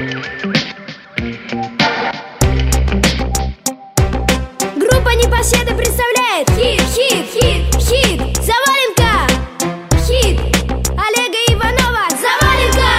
Группа Непоседы представляет хит, хит, хит, хит. Заваленка. Хит Олега Иванова. Заваленка.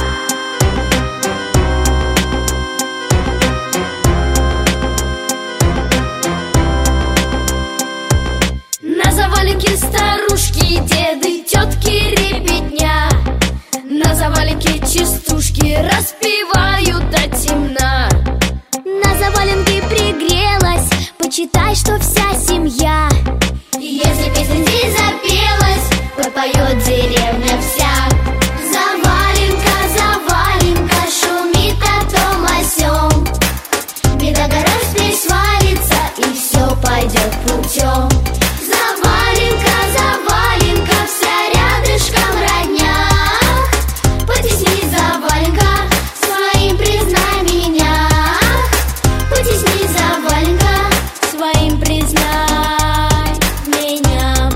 На заваленке старушки, деды, тетки, ребятня. На заваленке частушки распевают до темна. На заваленке пригрелась, почитай, что вся семья. Если песня здесь запелась, попоет деревня вся. Заваленка, заваленка, шумит о том о сём. Беда гора здесь свалится, и все пойдет путем. Заваленка, заваленка, вся рядышком родня. Потесни, заваленка, своим признай меня. Потесни, заваленка, своим признай меня.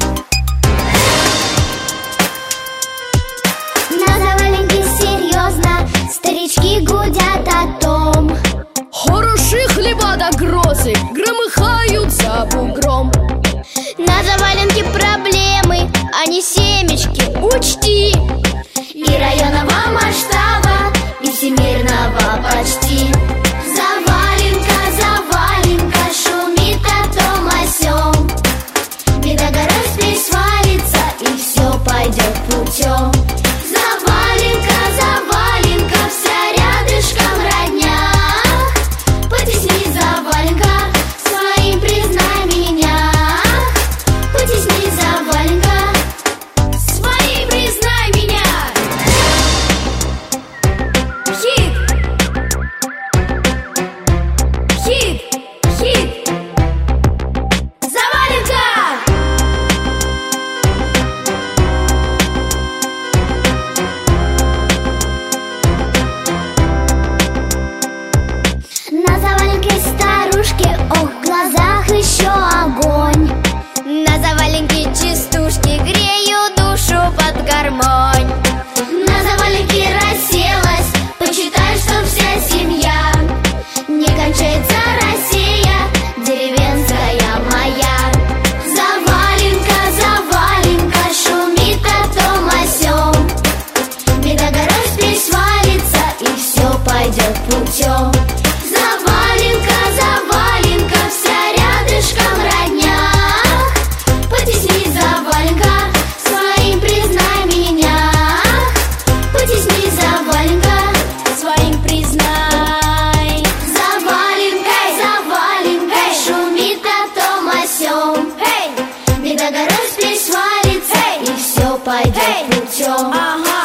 На заваленке серьезно старички гудят о том. Хорошие хлеба до грозы громыхают за бугром. На заваленке проблемы, а не семечки, учти. И районного масштаба, и всемирного почти. Заваленка, заваленка, шумит о том о сём. Беда гора здесь свалится, и все пойдет путем. Заваленка, заваленка, вся рядышком родня. Потесни, заваленка, своим признай меня. Потесни, заваленка, своим признай меня. Хит, хит, хит. Заваленка. На заваленке старушки, ох, в глазах еще огонь. На заваленке частушки греют душу под гармонь. На заваленке расселась, почитай, что вся семья. Не кончается Россия, деревенская моя. Заваленка, заваленка, шумит о том о сём. Беда гора здесь свалится, и все пойдет путем. Заваленка, заваленка, вся рядышком родня. Потесни, заваленка, своим признай меня. Потесни, заваленка, своим признай. Заваленка, заваленка, шумит о том о сём. Беда гора здесь свалится, и все пойдет путем.